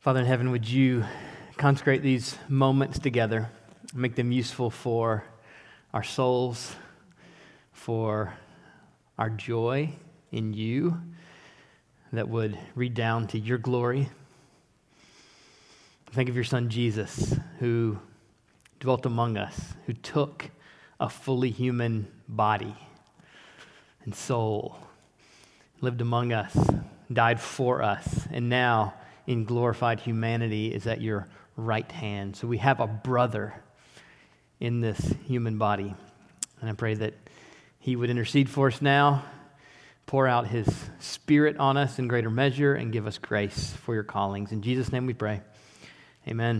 Father in heaven, would you consecrate these moments together, make them useful for our souls, for our joy in you, that would redound to your glory. Think of your son Jesus, who dwelt among us, who took a fully human body and soul, lived among us, died for us, and now in glorified humanity is at your right hand. So we have a brother in this human body. And I pray that he would intercede for us now, pour out his Spirit on us in greater measure, and give us grace for your callings. In Jesus' name we pray. Amen.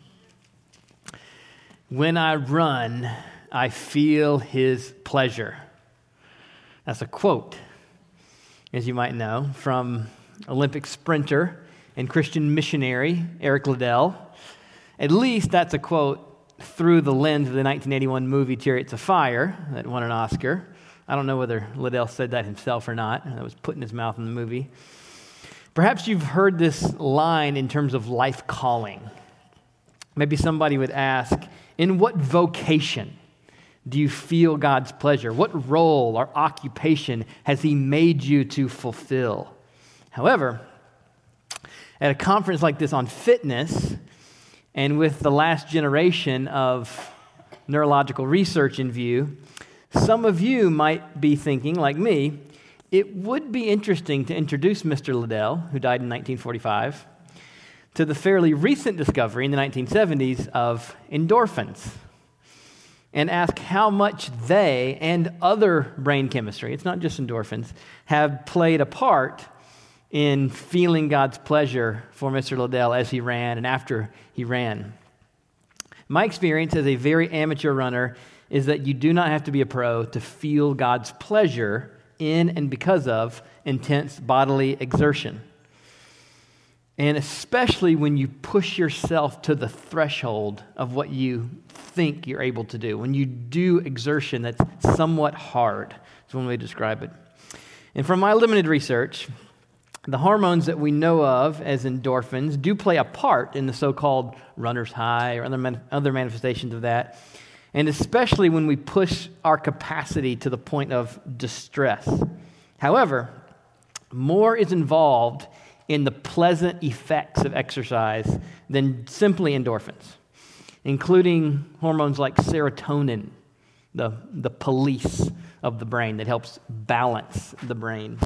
When I run, I feel his pleasure. That's a quote, as you might know, from Olympic sprinter and Christian missionary Eric Liddell. At least that's a quote through the lens of the 1981 movie Chariots of Fire that won an Oscar. I don't know whether Liddell said that himself or not. That was put in his mouth in the movie. Perhaps you've heard this line in terms of life calling. Maybe somebody would ask, in what vocation do you feel God's pleasure? What role or occupation has he made you to fulfill? However, at a conference like this on fitness, and with the last generation of neurological research in view, some of you might be thinking, like me, it would be interesting to introduce Mr. Liddell, who died in 1945, to the fairly recent discovery in the 1970s of endorphins, and ask how much they and other brain chemistry, it's not just endorphins, have played a part in feeling God's pleasure for Mr. Liddell as he ran and after he ran. My experience as a very amateur runner is that you do not have to be a pro to feel God's pleasure in and because of intense bodily exertion. And especially when you push yourself to the threshold of what you think you're able to do, when you do exertion that's somewhat hard, is one way to describe it. And from my limited research, the hormones that we know of as endorphins do play a part in the so-called runner's high or other manifestations of that, and especially when we push our capacity to the point of distress. However, more is involved in the pleasant effects of exercise than simply endorphins, including hormones like serotonin, the police of the brain that helps balance the brain,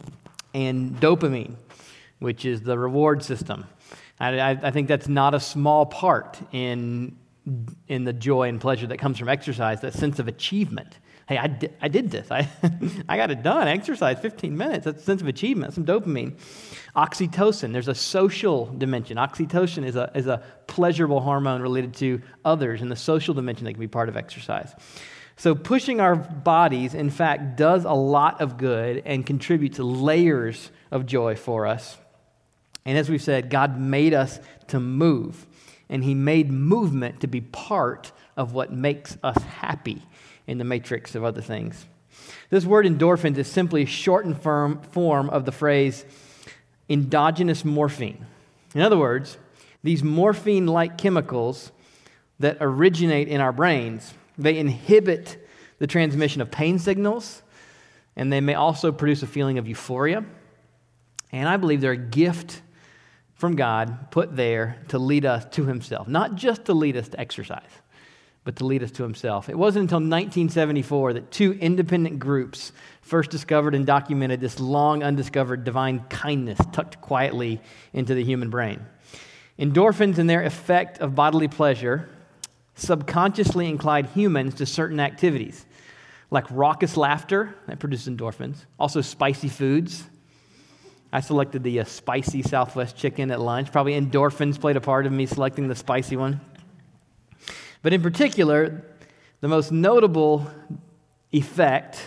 and dopamine, which is the reward system. I think that's not a small part in the joy and pleasure that comes from exercise, that sense of achievement. Hey, I did this. I got it done. I exercised 15 minutes. That's a sense of achievement, some dopamine. Oxytocin, there's a social dimension. Oxytocin is a pleasurable hormone related to others, and the social dimension that can be part of exercise. So pushing our bodies, in fact, does a lot of good and contributes to layers of joy for us. And as we've said, God made us to move, and he made movement to be part of what makes us happy in the matrix of other things. This word endorphins is simply a shortened form of the phrase endogenous morphine. In other words, these morphine-like chemicals that originate in our brains, they inhibit the transmission of pain signals, and they may also produce a feeling of euphoria. And I believe they're a gift from God put there to lead us to himself, not just to lead us to exercise, but to lead us to himself. It wasn't until 1974 that two independent groups first discovered and documented this long undiscovered divine kindness tucked quietly into the human brain. Endorphins and their effect of bodily pleasure subconsciously incline humans to certain activities, like raucous laughter, that produces endorphins, also spicy foods. I selected the spicy Southwest chicken at lunch. Probably endorphins played a part of me selecting the spicy one. But in particular, the most notable effect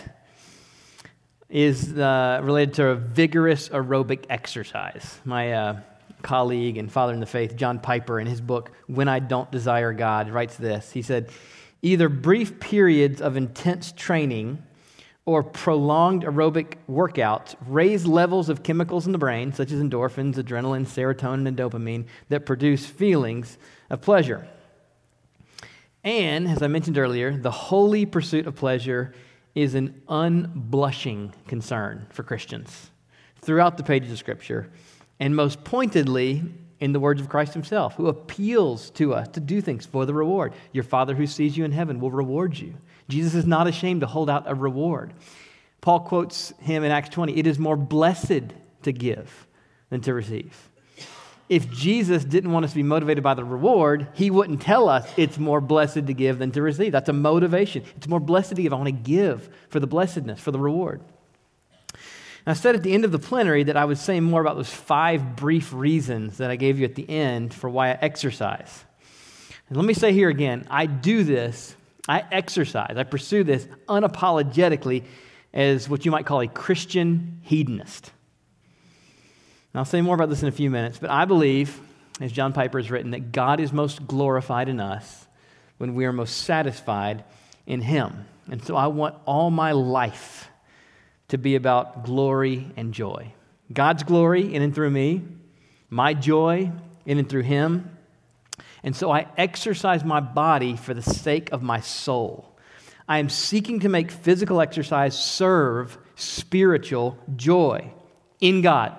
is related to a vigorous aerobic exercise. My colleague and father in the faith, John Piper, in his book, When I Don't Desire God, writes this. He said, either brief periods of intense training or prolonged aerobic workouts raise levels of chemicals in the brain, such as endorphins, adrenaline, serotonin, and dopamine, that produce feelings of pleasure. And, as I mentioned earlier, the holy pursuit of pleasure is an unblushing concern for Christians throughout the pages of Scripture, and most pointedly in the words of Christ himself, who appeals to us to do things for the reward. Your Father who sees you in heaven will reward you. Jesus is not ashamed to hold out a reward. Paul quotes him in Acts 20, it is more blessed to give than to receive. If Jesus didn't want us to be motivated by the reward, he wouldn't tell us it's more blessed to give than to receive. That's a motivation. It's more blessed to give. I want to give for the blessedness, for the reward. And I said at the end of the plenary that I would say more about those 5 brief reasons that I gave you at the end for why I exercise. And let me say here again, I do this, I exercise, I pursue this unapologetically as what you might call a Christian hedonist. And I'll say more about this in a few minutes, but I believe, as John Piper has written, that God is most glorified in us when we are most satisfied in Him. And so I want all my life to be about glory and joy. God's glory in and through me, my joy in and through Him. And so I exercise my body for the sake of my soul. I am seeking to make physical exercise serve spiritual joy in God.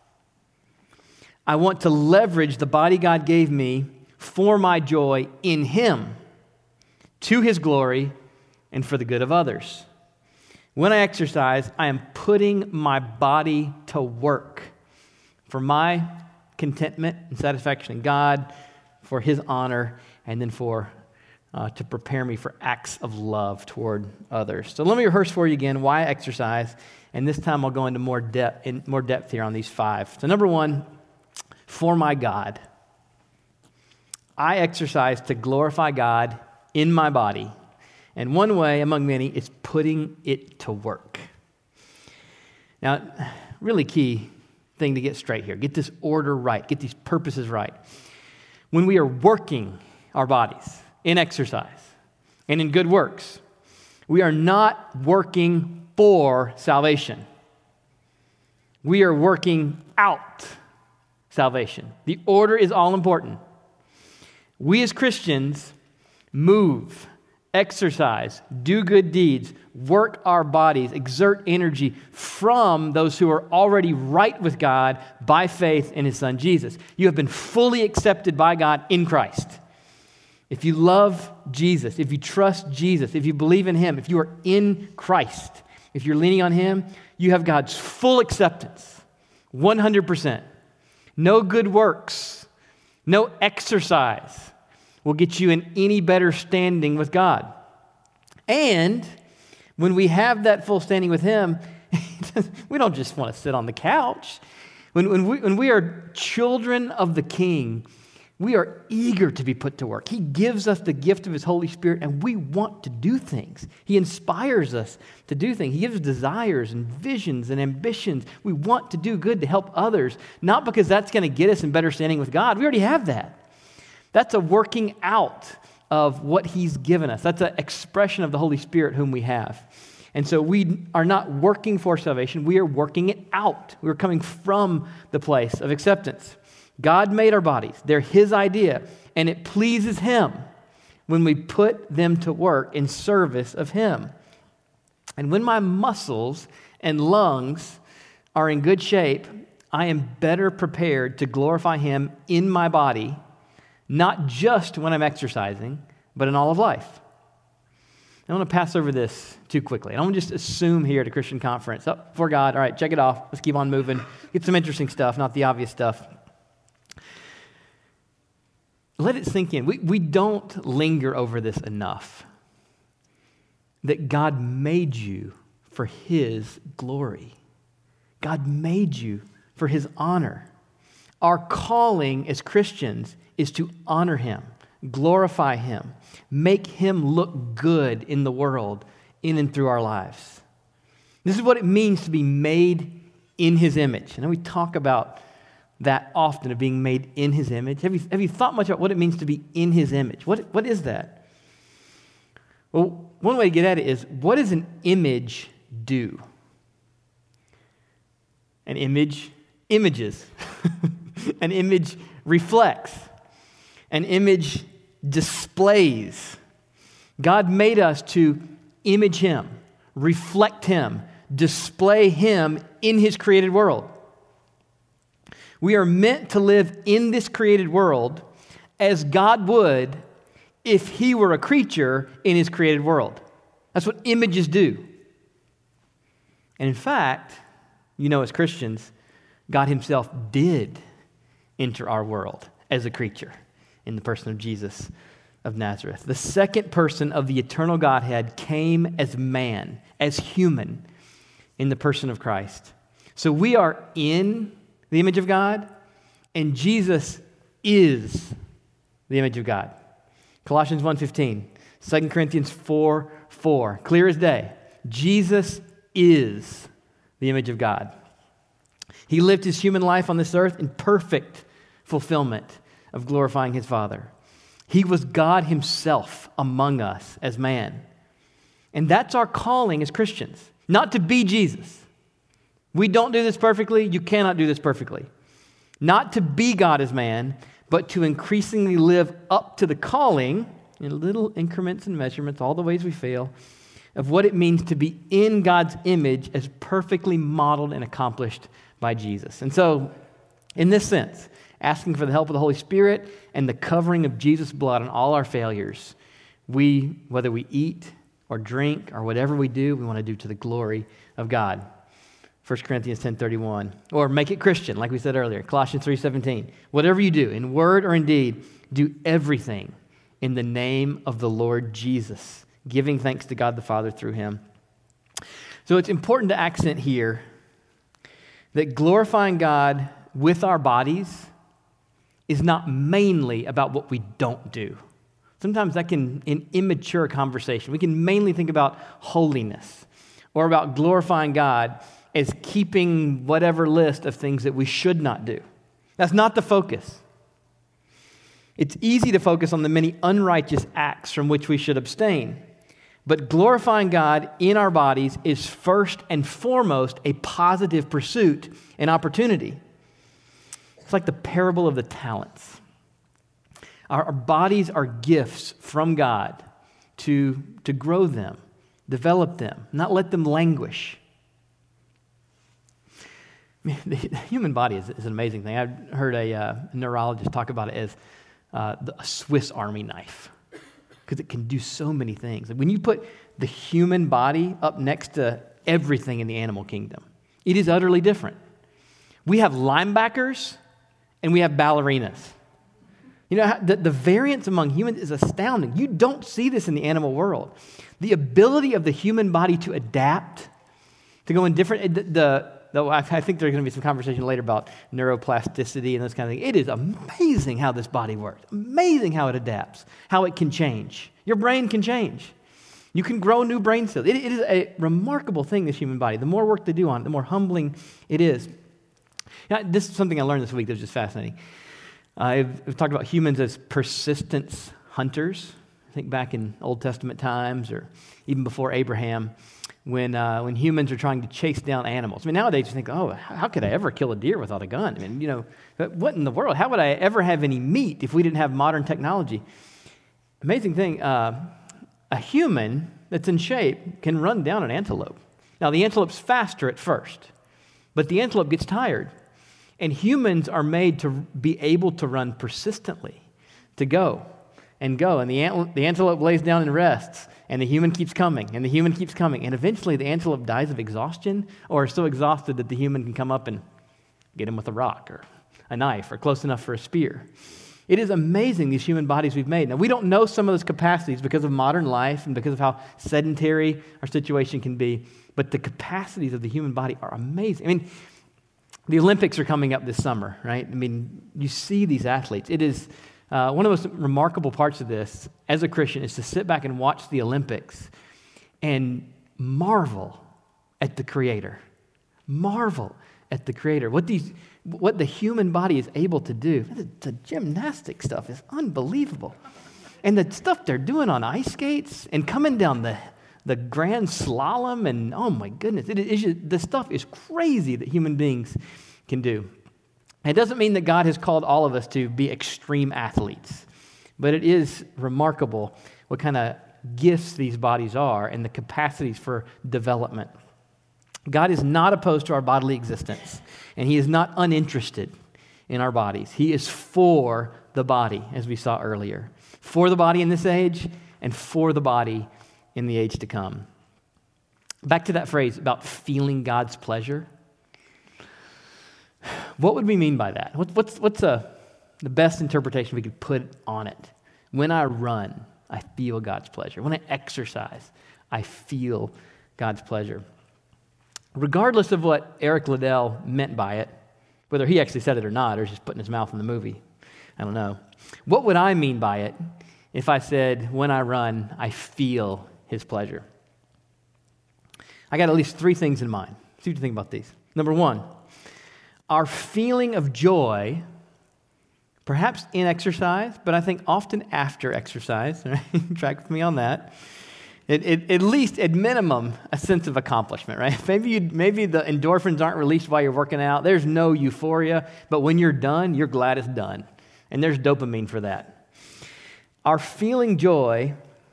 I want to leverage the body God gave me for my joy in Him, to His glory, and for the good of others. When I exercise, I am putting my body to work for my contentment and satisfaction in God, for His honor, and then to prepare me for acts of love toward others. So let me rehearse for you again why I exercise, and this time I'll go into more depth here on these 5. So number 1, for my God. I exercise to glorify God in my body. And one way, among many, is putting it to work. Now, really key thing to get straight here. Get this order right. Get these purposes right. When we are working our bodies in exercise and in good works, we are not working for salvation. We are working out salvation. The order is all important. We as Christians move, exercise, do good deeds, work our bodies, exert energy from those who are already right with God by faith in His Son Jesus. You have been fully accepted by God in Christ. If you love Jesus, if you trust Jesus, if you believe in Him, if you are in Christ, if you're leaning on Him, you have God's full acceptance, 100%. No good works, no exercise will get you in any better standing with God. And when we have that full standing with Him, we don't just want to sit on the couch. When we are children of the King, we are eager to be put to work. He gives us the gift of His Holy Spirit, and we want to do things. He inspires us to do things. He gives us desires and visions and ambitions. We want to do good to help others, not because that's going to get us in better standing with God. We already have that. That's a working out of what He's given us. That's an expression of the Holy Spirit whom we have. And so we are not working for salvation. We are working it out. We are coming from the place of acceptance. God made our bodies. They're His idea, and it pleases Him when we put them to work in service of Him. And when my muscles and lungs are in good shape, I am better prepared to glorify Him in my body, not just when I'm exercising, but in all of life. I don't want to pass over this too quickly. I don't want to just assume here at a Christian conference, oh, for God, all right, check it off. Let's keep on moving. Get some interesting stuff, not the obvious stuff. Let it sink in. We don't linger over this enough. That God made you for His glory. God made you for His honor. Our calling as Christians is to honor Him, glorify Him, make Him look good in the world, in and through our lives. This is what it means to be made in His image. I know we talk about that often, of being made in His image. Have you thought much about what it means to be in His image? What is that? Well, one way to get at it is, what is an image do? An image images. An image reflects. An image displays. God made us to image Him, reflect Him, display Him in His created world. We are meant to live in this created world as God would if He were a creature in His created world. That's what images do. And in fact, as Christians, God Himself did enter our world as a creature in the person of Jesus of Nazareth. The second person of the eternal Godhead came as man, as human, in the person of Christ. So we are in the image of God, and Jesus is the image of God. Colossians 1:15, 2 Corinthians 4:4, clear as day. Jesus is the image of God. He lived His human life on this earth in perfect fulfillment of glorifying His Father. He was God Himself among us as man. And that's our calling as Christians, not to be Jesus. We don't do this perfectly. You cannot do this perfectly. Not to be God as man, but to increasingly live up to the calling in little increments and measurements, all the ways we fail, of what it means to be in God's image as perfectly modeled and accomplished by Jesus. And so, in this sense, asking for the help of the Holy Spirit and the covering of Jesus' blood on all our failures, whether we eat or drink or whatever we do, we want to do to the glory of God. 1 Corinthians 10:31. Or make it Christian, like we said earlier. Colossians 3:17. Whatever you do, in word or in deed, do everything in the name of the Lord Jesus, giving thanks to God the Father through Him. So it's important to accent here that glorifying God with our bodies is not mainly about what we don't do. Sometimes that can, in immature conversation, we can mainly think about holiness or about glorifying God as keeping whatever list of things that we should not do. That's not the focus. It's easy to focus on the many unrighteous acts from which we should abstain. But glorifying God in our bodies is first and foremost a positive pursuit and opportunity. It's like the parable of the talents. Our bodies are gifts from God to grow them, develop them, not let them languish. The human body is an amazing thing. I've heard a neurologist talk about it as a Swiss Army knife, because it can do so many things. When you put the human body up next to everything in the animal kingdom, it is utterly different. We have linebackers and we have ballerinas. The variance among humans is astounding. You don't see this in the animal world. The ability of the human body to adapt, to go in different, though I think there's going to be some conversation later about neuroplasticity and those kind of things. It is amazing how this body works. Amazing how it adapts, how it can change. Your brain can change. You can grow new brain cells. It is a remarkable thing, this human body. The more work they do on it, the more humbling it is. This is something I learned this week that was just fascinating. I've talked about humans as persistence hunters. I think back in Old Testament times or even before Abraham, when humans are trying to chase down animals. Nowadays you think, how could I ever kill a deer without a gun? What in the world? How would I ever have any meat if we didn't have modern technology? Amazing thing, a human that's in shape can run down an antelope. Now, the antelope's faster at first, but the antelope gets tired. And humans are made to be able to run persistently, to go and go. And the antelope lays down and rests, and the human keeps coming, and the human keeps coming. And eventually the antelope dies of exhaustion, or is so exhausted that the human can come up and get him with a rock or a knife or close enough for a spear. It is amazing, these human bodies we've made. Now, we don't know some of those capacities because of modern life and because of how sedentary our situation can be, but the capacities of the human body are amazing. The Olympics are coming up this summer, right? You see these athletes. It is one of the most remarkable parts of this, as a Christian, is to sit back and watch the Olympics and marvel at the Creator. Marvel at the Creator. What the human body is able to do. The gymnastic stuff is unbelievable. And the stuff they're doing on ice skates and coming down the grand slalom, and oh my goodness, this stuff is crazy that human beings can do. It doesn't mean that God has called all of us to be extreme athletes, but it is remarkable what kind of gifts these bodies are and the capacities for development. God is not opposed to our bodily existence, and He is not uninterested in our bodies. He is for the body, as we saw earlier. For the body in this age, and for the body in the age to come. Back to that phrase about feeling God's pleasure. What would we mean by that? What's the best interpretation we could put on it? When I run, I feel God's pleasure. When I exercise, I feel God's pleasure. Regardless of what Eric Liddell meant by it, whether he actually said it or not, or just putting his mouth in the movie, I don't know. What would I mean by it if I said, when I run, I feel His pleasure? I got at least 3 things in mind. See what you think about these. Number 1, our feeling of joy, perhaps in exercise, but I think often after exercise, right? Track with me on that. At least, at minimum, a sense of accomplishment, right? Maybe the endorphins aren't released while you're working out. There's no euphoria, but when you're done, you're glad it's done. And there's dopamine for that. Our feeling joy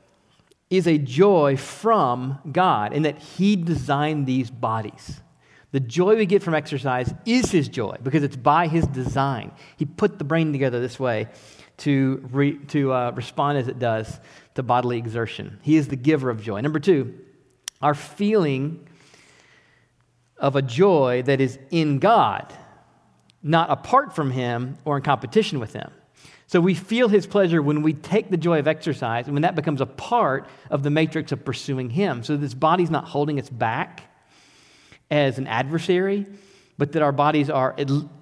is a joy from God in that He designed these bodies. The joy we get from exercise is His joy because it's by His design. He put the brain together this way to respond as it does to bodily exertion. He is the giver of joy. Number 2, our feeling of a joy that is in God, not apart from Him or in competition with Him. So we feel His pleasure when we take the joy of exercise and when that becomes a part of the matrix of pursuing Him. So this body's not holding us back as an adversary, but that our bodies are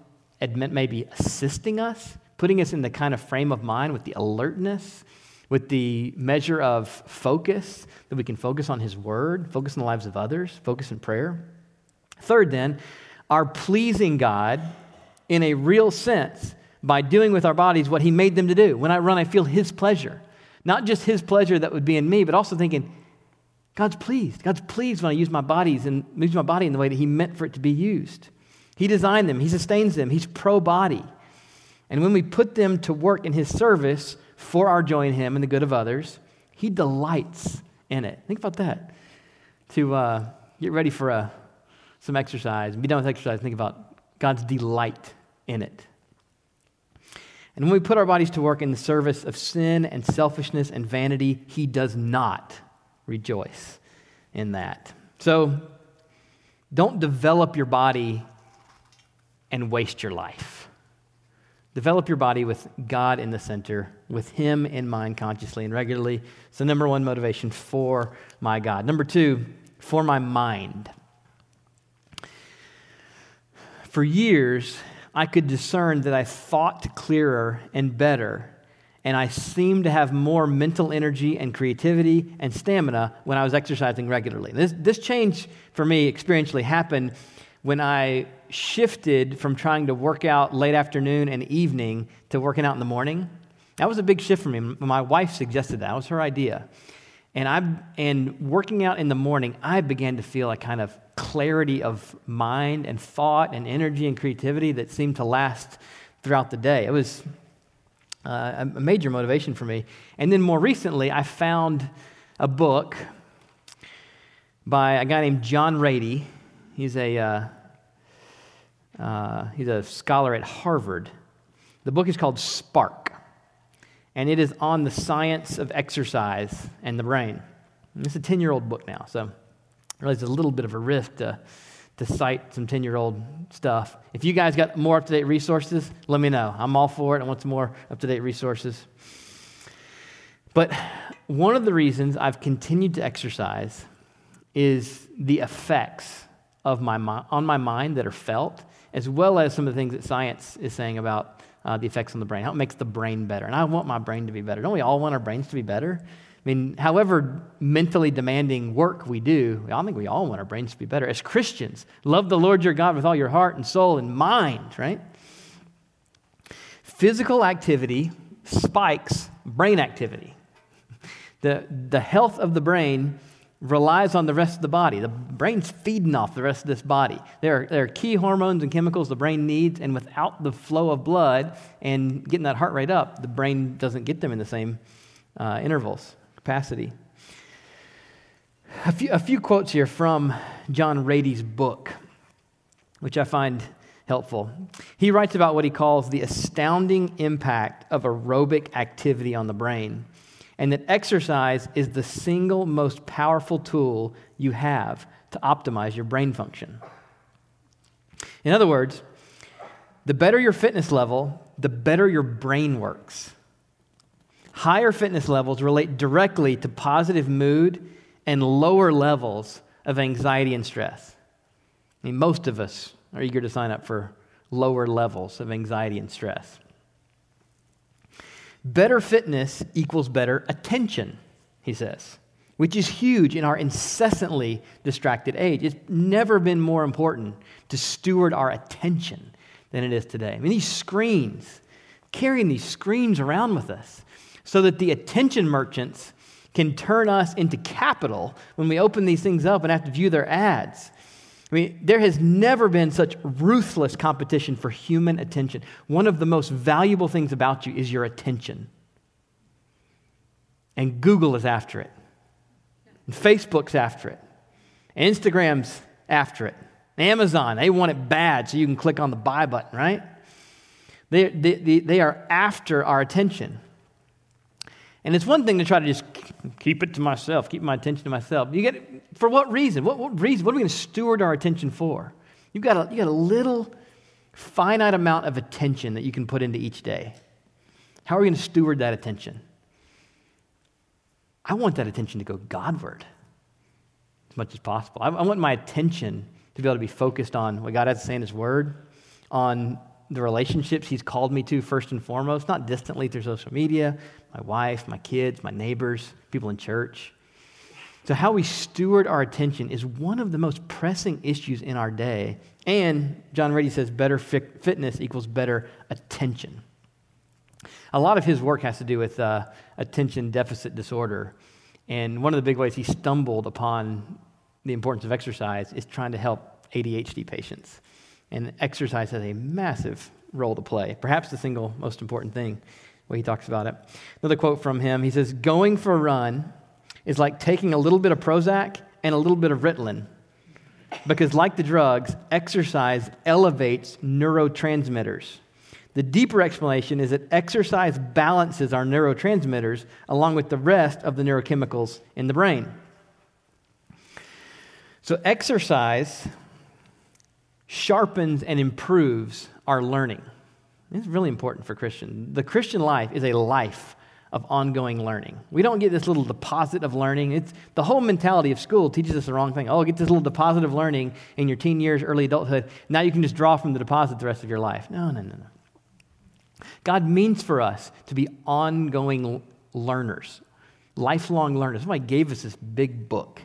maybe assisting us, putting us in the kind of frame of mind with the alertness, with the measure of focus, that we can focus on His Word, focus on the lives of others, focus in prayer. Third, then, our pleasing God in a real sense by doing with our bodies what He made them to do. When I run, I feel His pleasure. Not just His pleasure that would be in me, but also thinking, God's pleased. God's pleased when I use my body in the way that He meant for it to be used. He designed them. He sustains them. He's pro-body. And when we put them to work in His service for our joy in Him and the good of others, He delights in it. Think about that. To get ready for some exercise and be done with exercise, think about God's delight in it. And when we put our bodies to work in the service of sin and selfishness and vanity, He does not rejoice in that. So don't develop your body and waste your life. Develop your body with God in the center, with Him in mind consciously and regularly. So number 1, motivation, for my God. Number 2, for my mind. For years, I could discern that I thought clearer and better, and I seemed to have more mental energy and creativity and stamina when I was exercising regularly. This change for me experientially happened when I shifted from trying to work out late afternoon and evening to working out in the morning. That was a big shift for me. My wife suggested that. That was her idea. And working out in the morning, I began to feel a kind of clarity of mind and thought and energy and creativity that seemed to last throughout the day. It was a major motivation for me. And then more recently, I found a book by a guy named John Rady. He's a scholar at Harvard. The book is called Spark, and it is on the science of exercise and the brain. And it's a 10-year-old book now, so I realize it's a little bit of a risk to cite some 10-year-old stuff. If you guys got more up-to-date resources, let me know. I'm all for it. I want some more up-to-date resources. But one of the reasons I've continued to exercise is the effects of on my mind that are felt, as well as some of the things that science is saying about the effects on the brain, how it makes the brain better. And I want my brain to be better. Don't we all want our brains to be better? I mean, however mentally demanding work we do, I think we all want our brains to be better. As Christians, love the Lord your God with all your heart and soul and mind, right? Physical activity spikes brain activity. The health of the brain relies on the rest of the body. The brain's feeding off the rest of this body. There are key hormones and chemicals the brain needs, and without the flow of blood and getting that heart rate up, the brain doesn't get them in the same intervals, capacity. A few quotes here from John Rady's book, which I find helpful. He writes about what he calls the astounding impact of aerobic activity on the brain, and that exercise is the single most powerful tool you have to optimize your brain function. In other words, the better your fitness level, the better your brain works. Higher fitness levels relate directly to positive mood and lower levels of anxiety and stress. I mean, most of us are eager to sign up for lower levels of anxiety and stress. Better fitness equals better attention, he says, which is huge in our incessantly distracted age. It's never been more important to steward our attention than it is today. I mean, these screens, carrying these screens around with us so that the attention merchants can turn us into capital when we open these things up and have to view their ads. I mean, there has never been such ruthless competition for human attention. One of the most valuable things about you is your attention. And Google is after it. And Facebook's after it. And Instagram's after it. Amazon, they want it bad so you can click on the buy button, right? They are after our attention. And it's one thing to try to just keep it to myself, keep my attention to myself. For what reason? What reason? What are we going to steward our attention for? You got a little finite amount of attention that you can put into each day. How are we going to steward that attention? I want that attention to go Godward as much as possible. I want my attention to be able to be focused on what God has to say in His Word, on the relationships He's called me to first and foremost, not distantly through social media, my wife, my kids, my neighbors, people in church. So how we steward our attention is one of the most pressing issues in our day. And John Rady says better fitness equals better attention. A lot of his work has to do with attention deficit disorder. And one of the big ways he stumbled upon the importance of exercise is trying to help ADHD patients. And exercise has a massive role to play, perhaps the single most important thing, the way he talks about it. Another quote from him, he says, going for a run is like taking a little bit of Prozac and a little bit of Ritalin. Because like the drugs, exercise elevates neurotransmitters. The deeper explanation is that exercise balances our neurotransmitters along with the rest of the neurochemicals in the brain. So exercise sharpens and improves our learning. It's really important for Christians. The Christian life is a life of ongoing learning. We don't get this little deposit of learning. It's the whole mentality of school teaches us the wrong thing. Oh, get this little deposit of learning in your teen years, early adulthood. Now you can just draw from the deposit the rest of your life. No. God means for us to be ongoing learners, lifelong learners. That's why He gave us this big book.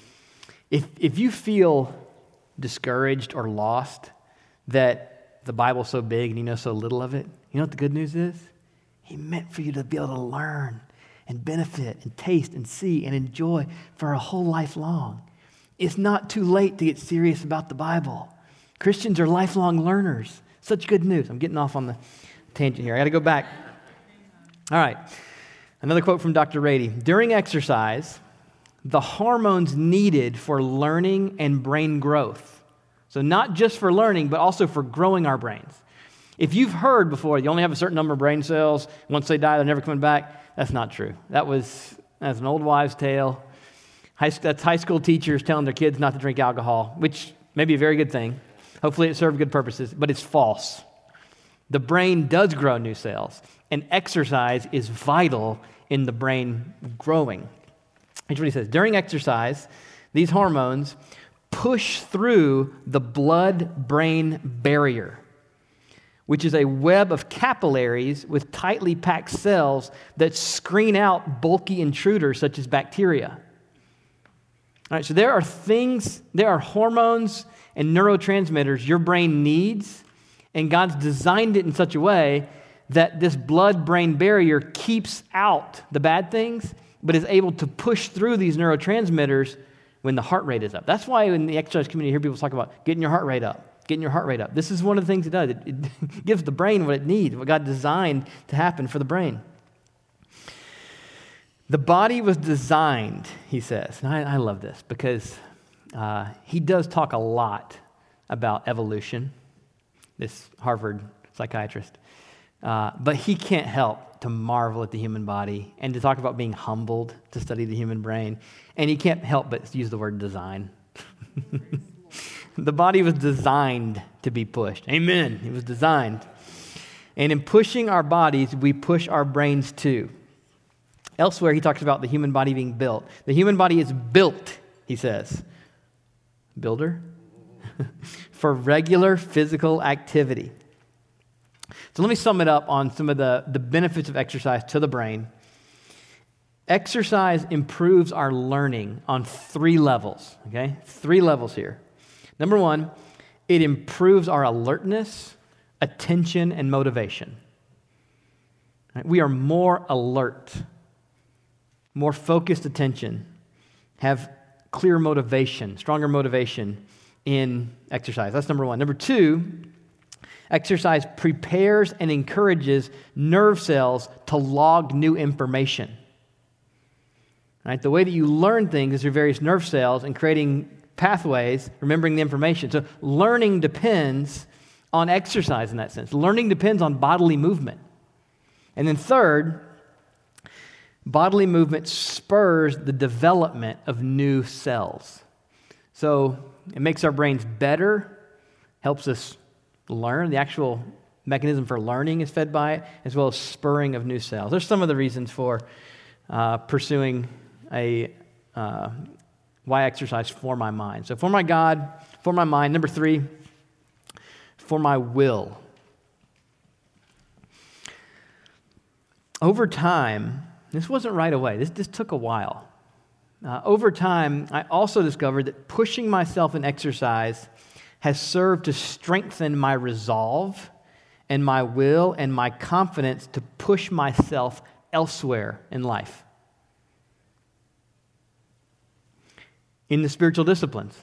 If you feel discouraged or lost that the Bible's so big and you know so little of it, you know what the good news is? He meant for you to be able to learn and benefit and taste and see and enjoy for a whole life long. It's not too late to get serious about the Bible. Christians are lifelong learners. Such good news. I'm getting off on the tangent here. I got to go back. All right. Another quote from Dr. Rady. During exercise, the hormones needed for learning and brain growth. So not just for learning, but also for growing our brains. If you've heard before, you only have a certain number of brain cells, once they die, they're never coming back, that's not true. That's an old wives' tale. That's high school teachers telling their kids not to drink alcohol, which may be a very good thing. Hopefully it served good purposes, but it's false. The brain does grow new cells, and exercise is vital in the brain growing. Here's what he says. During exercise, these hormones push through the blood-brain barrier, which is a web of capillaries with tightly packed cells that screen out bulky intruders such as bacteria. All right, so there are hormones and neurotransmitters your brain needs, and God's designed it in such a way that this blood-brain barrier keeps out the bad things, but is able to push through these neurotransmitters when the heart rate is up. That's why in the exercise community, you hear people talk about getting your heart rate up, getting your heart rate up. This is one of the things it does. It gives the brain what it needs, what God designed to happen for the brain. The body was designed, he says, and I love this because he does talk a lot about evolution, this Harvard psychiatrist, but he can't help to marvel at the human body and to talk about being humbled to study the human brain, and he can't help but use the word design. The body was designed to be pushed. Amen. It was designed. And in pushing our bodies, we push our brains too. Elsewhere, he talks about the human body being built. The human body is built, he says. Builder? For regular physical activity. So let me sum it up on some of the benefits of exercise to the brain. Exercise improves our learning on 3 levels, okay? 3 levels here. Number 1, it improves our alertness, attention, and motivation. Right? We are more alert, more focused attention, have clear motivation, stronger motivation in exercise. That's number 1. Number 2, exercise prepares and encourages nerve cells to log new information. Right? The way that you learn things is through various nerve cells and creating pathways, remembering the information. So learning depends on exercise in that sense. Learning depends on bodily movement. And then third, bodily movement spurs the development of new cells. So it makes our brains better, helps us learn. The actual mechanism for learning is fed by it, as well as spurring of new cells. There's some of the reasons for pursuing why exercise for my mind. So for my God, for my mind. Number 3, for my will. Over time, this wasn't right away. This took a while. Over time, I also discovered that pushing myself in exercise has served to strengthen my resolve and my will and my confidence to push myself elsewhere in life. In the spiritual disciplines,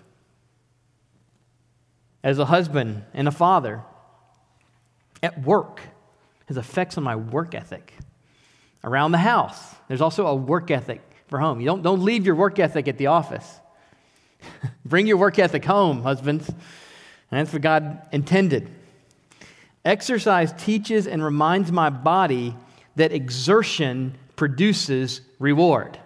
as a husband and a father, at work, has effects on my work ethic. Around the house, there's also a work ethic for home. You don't leave your work ethic at the office. Bring your work ethic home, husbands. And that's what God intended. Exercise teaches and reminds my body that exertion produces reward.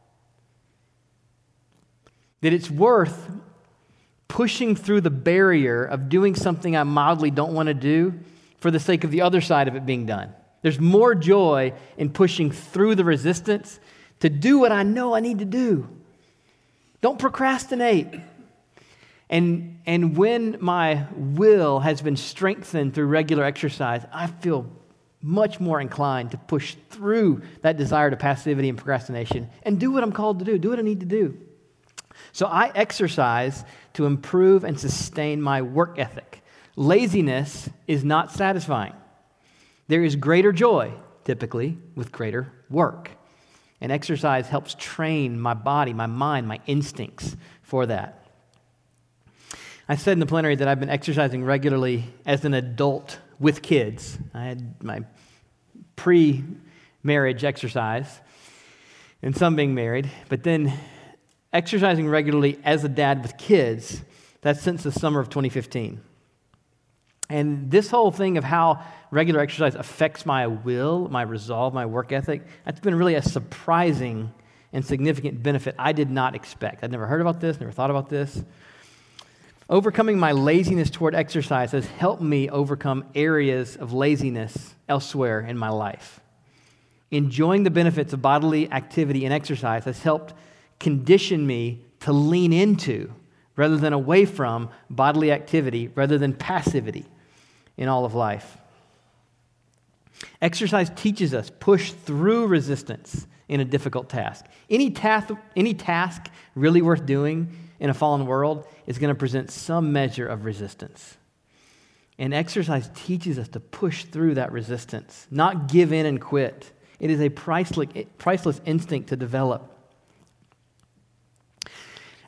That it's worth pushing through the barrier of doing something I mildly don't want to do for the sake of the other side of it being done. There's more joy in pushing through the resistance to do what I know I need to do. Don't procrastinate. And when my will has been strengthened through regular exercise, I feel much more inclined to push through that desire to passivity and procrastination and do what I'm called to do what I need to do. So I exercise to improve and sustain my work ethic. Laziness is not satisfying. There is greater joy, typically, with greater work. And exercise helps train my body, my mind, my instincts for that. I said in the plenary that I've been exercising regularly as an adult with kids. I had my pre-marriage exercise, and some being married, but then exercising regularly as a dad with kids, that's since the summer of 2015. And this whole thing of how regular exercise affects my will, my resolve, my work ethic, that's been really a surprising and significant benefit I did not expect. I'd never heard about this, never thought about this. Overcoming my laziness toward exercise has helped me overcome areas of laziness elsewhere in my life. Enjoying the benefits of bodily activity and exercise has helped condition me to lean into rather than away from bodily activity rather than passivity in all of life. Exercise teaches us push through resistance in a difficult task. Any task really worth doing in a fallen world is going to present some measure of resistance. And exercise teaches us to push through that resistance, not give in and quit. It is a priceless instinct to develop.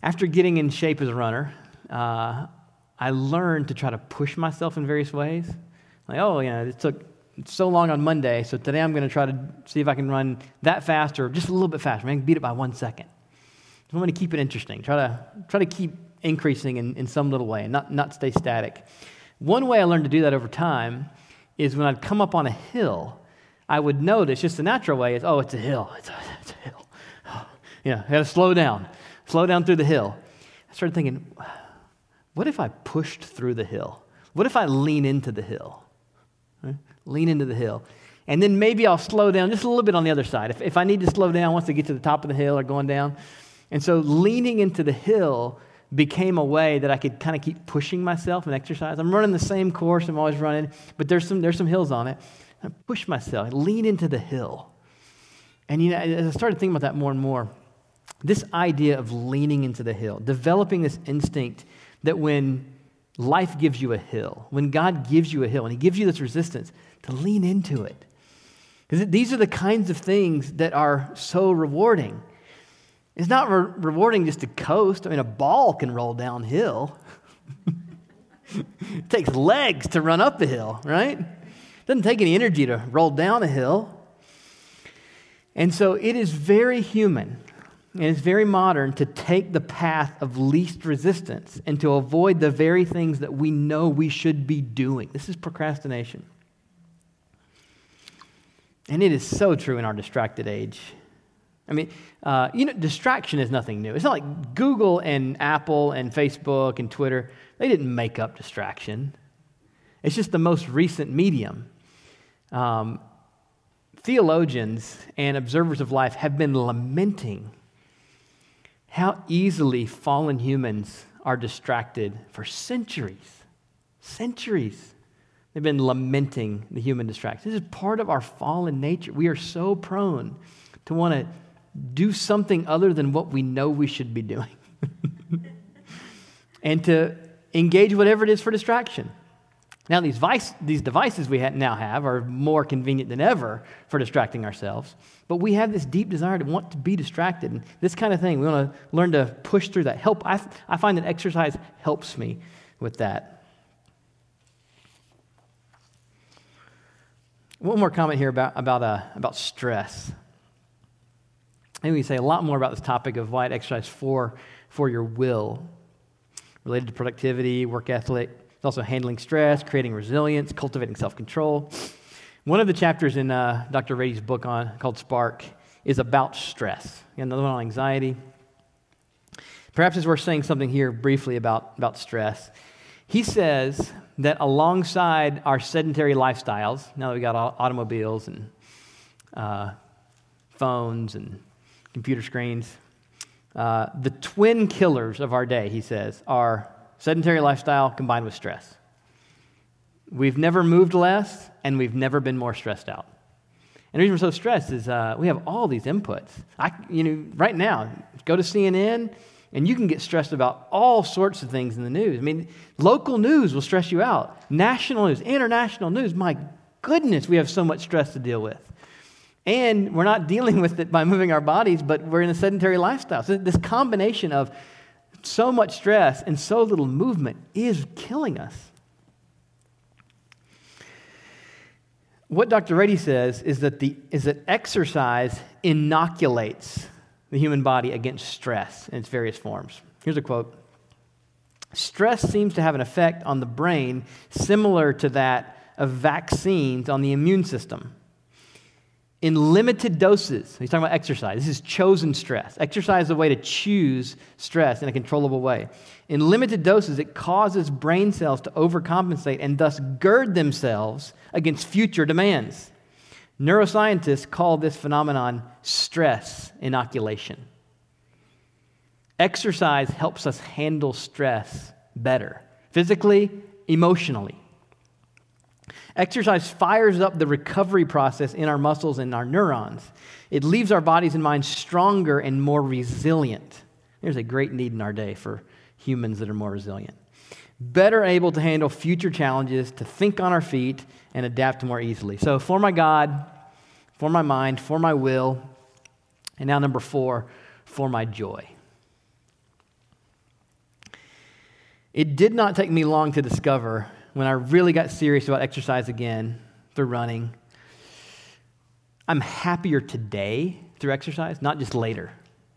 After getting in shape as a runner, I learned to try to push myself in various ways. Like, it took so long on Monday, so today I'm going to try to see if I can run that fast or just a little bit faster. Maybe beat it by 1 second. I'm going to keep it interesting. Try to keep increasing in some little way and not stay static. One way I learned to do that over time is when I'd come up on a hill, I would notice, just the natural way is, it's a hill. It's a hill. I got to slow down through the hill. I started thinking, what if I pushed through the hill? What if I lean into the hill? Right? Lean into the hill. And then maybe I'll slow down just a little bit on the other side. If I need to slow down once I get to the top of the hill or going down. And so leaning into the hill became a way that I could kind of keep pushing myself and exercise. I'm running the same course I'm always running, but there's some hills on it. I push myself, I lean into the hill. And as I started thinking about that more and more, this idea of leaning into the hill, developing this instinct that when life gives you a hill, when God gives you a hill and he gives you this resistance, to lean into it. Because these are the kinds of things that are so rewarding. It's not rewarding just to coast. I mean, a ball can roll downhill. It takes legs to run up a hill, right? It doesn't take any energy to roll down a hill. And so it is very human and it's very modern to take the path of least resistance and to avoid the very things that we know we should be doing. This is procrastination. And it is so true in our distracted age. I mean, distraction is nothing new. It's not like Google and Apple and Facebook and Twitter, they didn't make up distraction. It's just the most recent medium. Theologians and observers of life have been lamenting how easily fallen humans are distracted for centuries. Centuries. They've been lamenting the human distraction. This is part of our fallen nature. We are so prone to want to do something other than what we know we should be doing. And to engage whatever it is for distraction. Now, these devices we now have are more convenient than ever for distracting ourselves, but we have this deep desire to want to be distracted. And this kind of thing, we want to learn to push through that. I find that exercise helps me with that. One more comment here about stress. I think we can say a lot more about this topic of why exercise for your will, related to productivity, work ethic. It's also handling stress, creating resilience, cultivating self-control. One of the chapters in Dr. Rady's book called Spark is about stress. Another one on anxiety. Perhaps it's worth saying something here briefly about stress. He says that alongside our sedentary lifestyles, now that we got automobiles and phones and computer screens, the twin killers of our day, he says, are sedentary lifestyle combined with stress. We've never moved less, and we've never been more stressed out. And the reason we're so stressed is we have all these inputs. Right now, go to CNN, and you can get stressed about all sorts of things in the news. I mean, local news will stress you out. National news, international news, my goodness, we have so much stress to deal with. And we're not dealing with it by moving our bodies, but we're in a sedentary lifestyle. So this combination of so much stress and so little movement is killing us. What Dr. Rady says is that exercise inoculates the human body against stress in its various forms. Here's a quote. Stress seems to have an effect on the brain similar to that of vaccines on the immune system. In limited doses, he's talking about exercise. This is chosen stress. Exercise is a way to choose stress in a controllable way. In limited doses, it causes brain cells to overcompensate and thus gird themselves against future demands. Neuroscientists call this phenomenon stress inoculation. Exercise helps us handle stress better, physically, emotionally. Exercise fires up the recovery process in our muscles and our neurons. It leaves our bodies and minds stronger and more resilient. There's a great need in our day for humans that are more resilient. Better able to handle future challenges, to think on our feet, and adapt more easily. So for my God, for my mind, for my will, and now number 4, for my joy. It did not take me long to discover when I really got serious about exercise again through running. I'm happier today through exercise, not just later.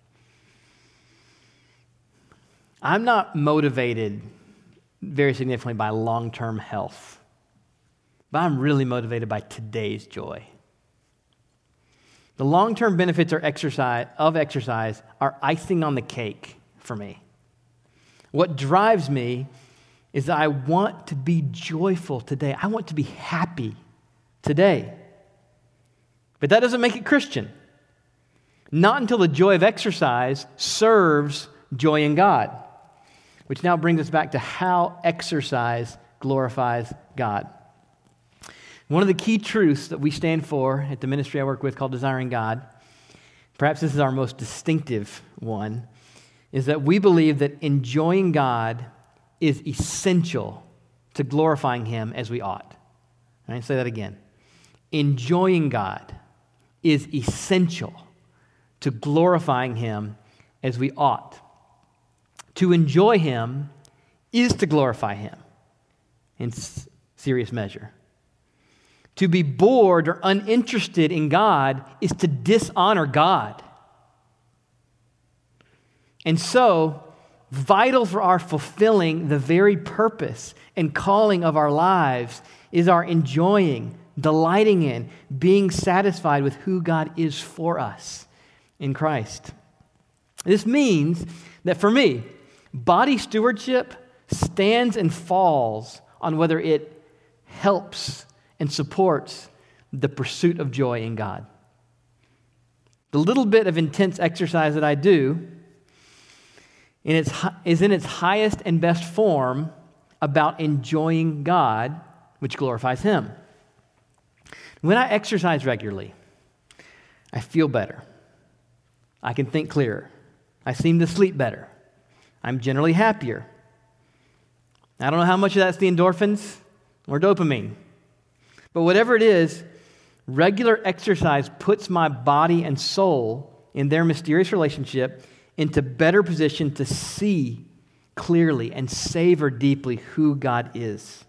I'm not motivated very significantly by long-term health, but I'm really motivated by today's joy. The long-term benefits of exercise are icing on the cake for me. What drives me is that I want to be joyful today. I want to be happy today. But that doesn't make it Christian. Not until the joy of exercise serves joy in God, which now brings us back to how exercise glorifies God. One of the key truths that we stand for at the ministry I work with called Desiring God, perhaps this is our most distinctive one, is that we believe that enjoying God is essential to glorifying Him as we ought. All right, say that again. Enjoying God is essential to glorifying Him as we ought. To enjoy Him is to glorify Him in serious measure. To be bored or uninterested in God is to dishonor God. And so, vital for our fulfilling the very purpose and calling of our lives is our enjoying, delighting in, being satisfied with who God is for us in Christ. This means that for me, body stewardship stands and falls on whether it helps and supports the pursuit of joy in God. The little bit of intense exercise that I do is in its highest and best form about enjoying God, which glorifies Him. When I exercise regularly, I feel better. I can think clearer. I seem to sleep better. I'm generally happier. I don't know how much of that's the endorphins or dopamine. But whatever it is, regular exercise puts my body and soul in their mysterious relationship into better position to see clearly and savor deeply who God is.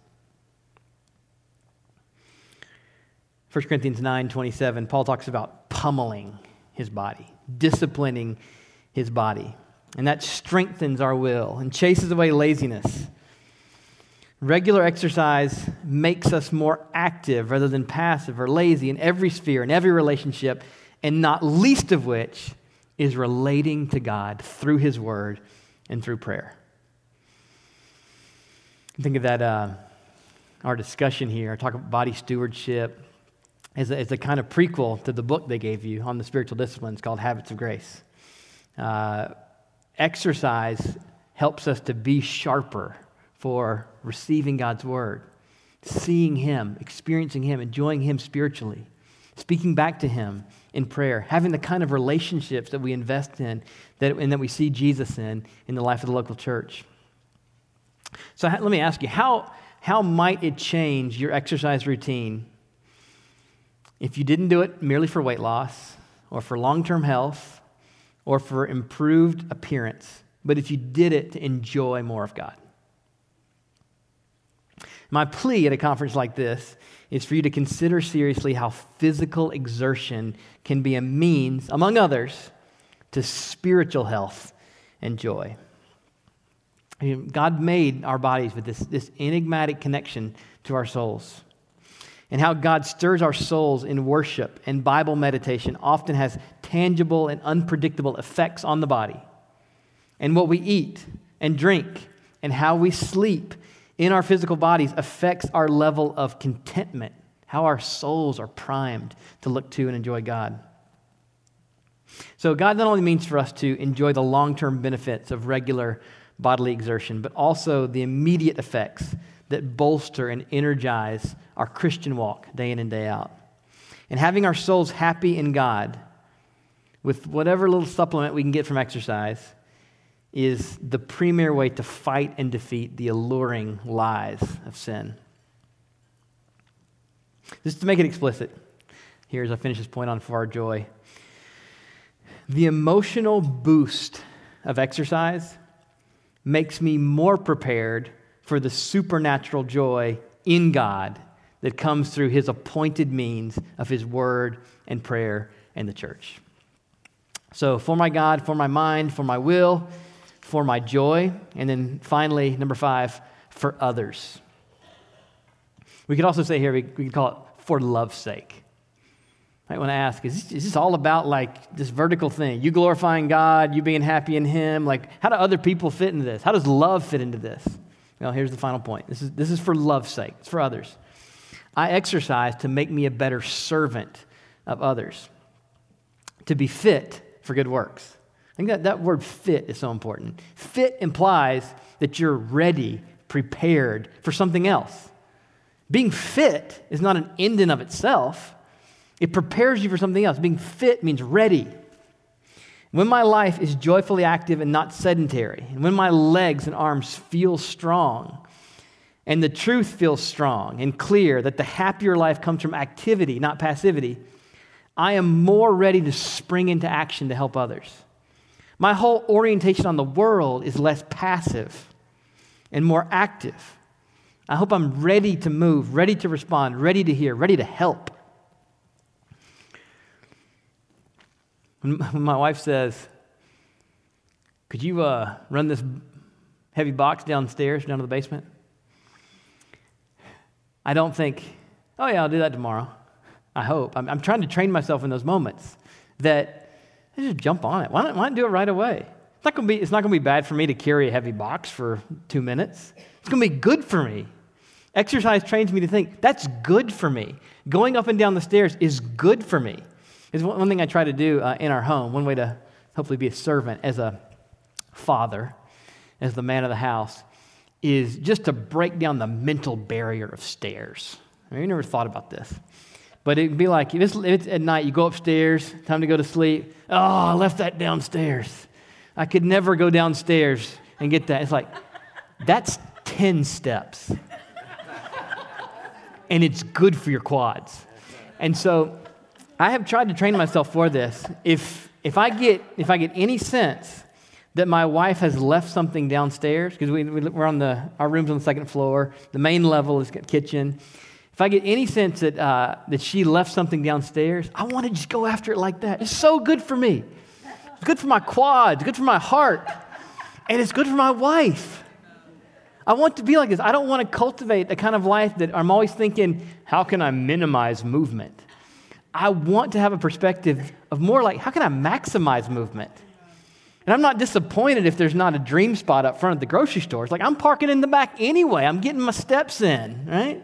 1 Corinthians 9:27, Paul talks about pummeling his body, disciplining his body. And that strengthens our will and chases away laziness. Regular exercise makes us more active rather than passive or lazy in every sphere, in every relationship, and not least of which is relating to God through His Word and through prayer. Think of that, our discussion here, talk about body stewardship, as a kind of prequel to the book they gave you on the spiritual disciplines called Habits of Grace. Exercise helps us to be sharper for receiving God's Word, seeing Him, experiencing Him, enjoying Him spiritually, speaking back to Him in prayer, having the kind of relationships that we invest in and that we see Jesus in the life of the local church. So let me ask you, how might it change your exercise routine if you didn't do it merely for weight loss or for long-term health or for improved appearance, but if you did it to enjoy more of God? My plea at a conference like this is for you to consider seriously how physical exertion can be a means, among others, to spiritual health and joy. God made our bodies with this enigmatic connection to our souls. And how God stirs our souls in worship and Bible meditation often has tangible and unpredictable effects on the body. And what we eat and drink and how we sleep in our physical bodies affects our level of contentment, how our souls are primed to look to and enjoy God. So God not only means for us to enjoy the long-term benefits of regular bodily exertion, but also the immediate effects that bolster and energize our Christian walk day in and day out. And having our souls happy in God with whatever little supplement we can get from exercise is the premier way to fight and defeat the alluring lies of sin. Just to make it explicit, here as I finish this point on For Our Joy, the emotional boost of exercise makes me more prepared for the supernatural joy in God that comes through his appointed means of his word and prayer and the church. So for my God, for my mind, for my will, for my joy, and then finally, number 5, for others. We could also say here, we could call it for love's sake. I want to ask, is this all about like this vertical thing? You glorifying God, you being happy in him? Like, how do other people fit into this? How does love fit into this? Well, here's the final point. This is for love's sake. It's for others. I exercise to make me a better servant of others, to be fit for good works. I think that word fit is so important. Fit implies that you're ready, prepared for something else. Being fit is not an end in of itself. It prepares you for something else. Being fit means ready. When my life is joyfully active and not sedentary, and when my legs and arms feel strong, and the truth feels strong and clear that the happier life comes from activity, not passivity, I am more ready to spring into action to help others. My whole orientation on the world is less passive and more active. I hope I'm ready to move, ready to respond, ready to hear, ready to help. When my wife says, could you run this heavy box downstairs, down to the basement? I don't think, oh yeah, I'll do that tomorrow. I hope. I'm trying to train myself in those moments that I just jump on it. Why not do it right away? It's not going to be bad for me to carry a heavy box for 2 minutes. It's going to be good for me. Exercise trains me to think, that's good for me. Going up and down the stairs is good for me. It's one thing I try to do in our home, one way to hopefully be a servant as a father, as the man of the house, is just to break down the mental barrier of stairs. I mean, you never thought about this. But it'd be like, if it's at night, you go upstairs, time to go to sleep. Oh, I left that downstairs. I could never go downstairs and get that. It's like, that's 10 steps. And it's good for your quads. And so I have tried to train myself for this. If I get any sense that my wife has left something downstairs, because we're on our room's on the second floor, the main level is kitchen. If I get any sense that she left something downstairs, I want to just go after it like that. It's so good for me. It's good for my quads, good for my heart, and it's good for my wife. I want to be like this. I don't want to cultivate a kind of life that I'm always thinking, how can I minimize movement? I want to have a perspective of more like, how can I maximize movement? And I'm not disappointed if there's not a dream spot up front at the grocery store. It's like, I'm parking in the back anyway. I'm getting my steps in, right?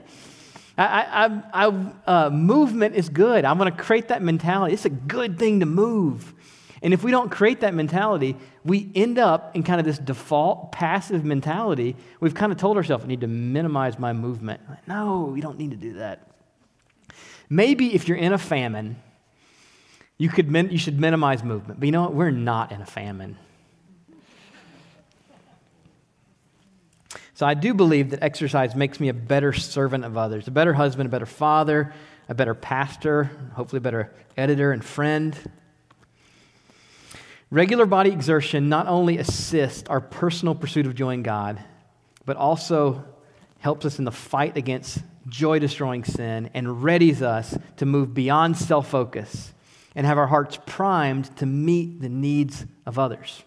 Movement is good. I want to create that mentality. It's a good thing to move. And if we don't create that mentality, we end up in kind of this default passive mentality. We've kind of told ourselves, I need to minimize my movement. No, you don't need to do that. Maybe if you're in a famine, you should minimize movement. But you know what? We're not in a famine. So I do believe that exercise makes me a better servant of others, a better husband, a better father, a better pastor, hopefully a better editor and friend. Regular body exertion not only assists our personal pursuit of joy in God, but also helps us in the fight against joy-destroying sin and readies us to move beyond self-focus and have our hearts primed to meet the needs of others.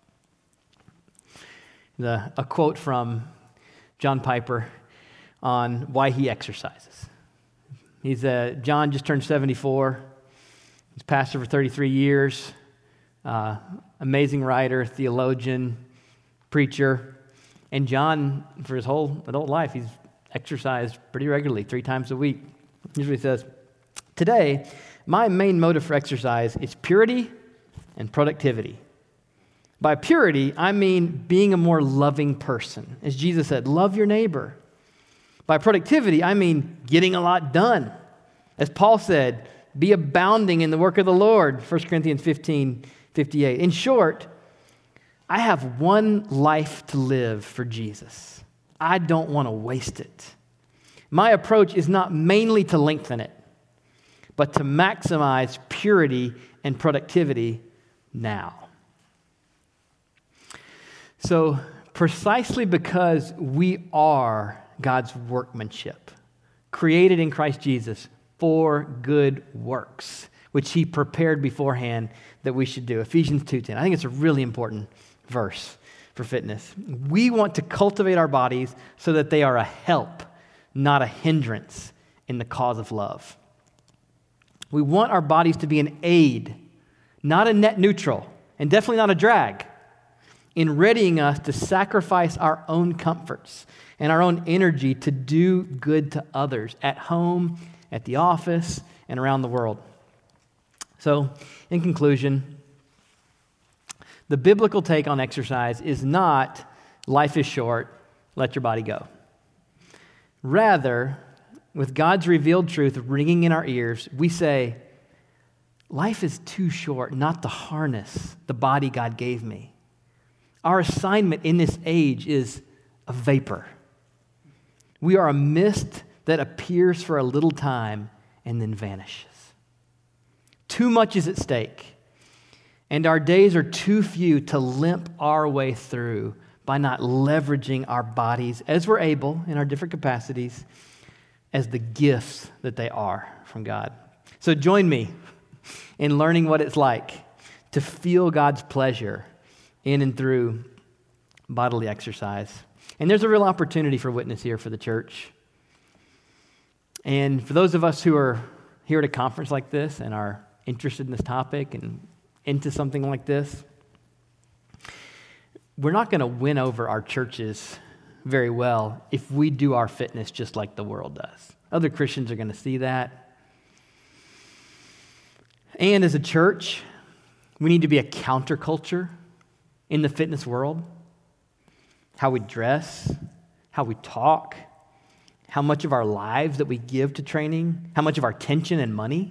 A quote from John Piper on why he exercises. John just turned 74. He's pastor for 33 years. Amazing writer, theologian, preacher. And John, for his whole adult life, he's exercised pretty regularly, 3 times a week. Usually says, today, my main motive for exercise is purity and productivity. By purity, I mean being a more loving person. As Jesus said, love your neighbor. By productivity, I mean getting a lot done. As Paul said, be abounding in the work of the Lord, 1 Corinthians 15:58. In short, I have one life to live for Jesus. I don't want to waste it. My approach is not mainly to lengthen it, but to maximize purity and productivity now. So precisely because we are God's workmanship, created in Christ Jesus for good works, which he prepared beforehand that we should do. Ephesians 2:10. I think it's a really important verse for fitness. We want to cultivate our bodies so that they are a help, not a hindrance in the cause of love. We want our bodies to be an aid, not a net neutral, and definitely not a drag, in readying us to sacrifice our own comforts and our own energy to do good to others at home, at the office, and around the world. So, in conclusion, the biblical take on exercise is not life is short, let your body go. Rather, with God's revealed truth ringing in our ears, we say, life is too short not to harness the body God gave me. Our assignment in this age is a vapor. We are a mist that appears for a little time and then vanishes. Too much is at stake, and our days are too few to limp our way through by not leveraging our bodies as we're able in our different capacities as the gifts that they are from God. So join me in learning what it's like to feel God's pleasure in and through bodily exercise. And there's a real opportunity for witness here for the church. And for those of us who are here at a conference like this and are interested in this topic and into something like this, we're not going to win over our churches very well if we do our fitness just like the world does. Other Christians are going to see that. And as a church, we need to be a counterculture in the fitness world. How we dress, how we talk, how much of our lives that we give to training, how much of our attention and money.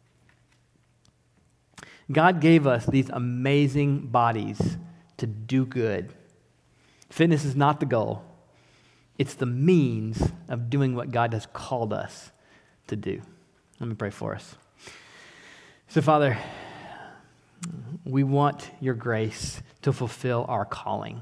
God gave us these amazing bodies to do good. Fitness is not the goal. It's the means of doing what God has called us to do. Let me pray for us. So, Father, we want your grace to fulfill our calling.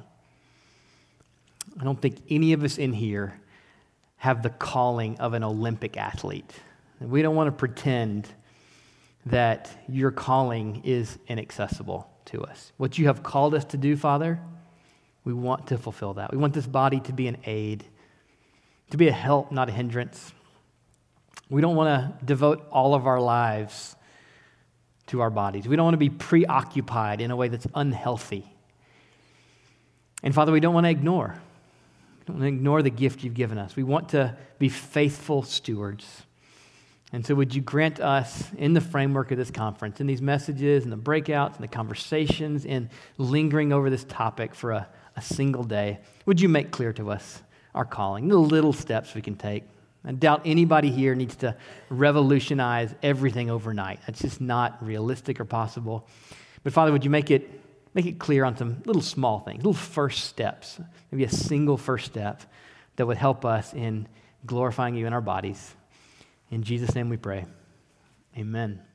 I don't think any of us in here have the calling of an Olympic athlete. We don't want to pretend that your calling is inaccessible to us. What you have called us to do, Father, we want to fulfill that. We want this body to be an aid, to be a help, not a hindrance. We don't want to devote all of our lives to our bodies. We don't want to be preoccupied in a way that's unhealthy. And Father, we don't want to ignore. We don't want to ignore the gift you've given us. We want to be faithful stewards. And so would you grant us, in the framework of this conference, in these messages and the breakouts and the conversations and lingering over this topic for a single day, would you make clear to us our calling, the little steps we can take? I doubt anybody here needs to revolutionize everything overnight. That's just not realistic or possible. But Father, would you make it clear on some little small things, little first steps, maybe a single first step that would help us in glorifying you in our bodies. In Jesus' name we pray. Amen.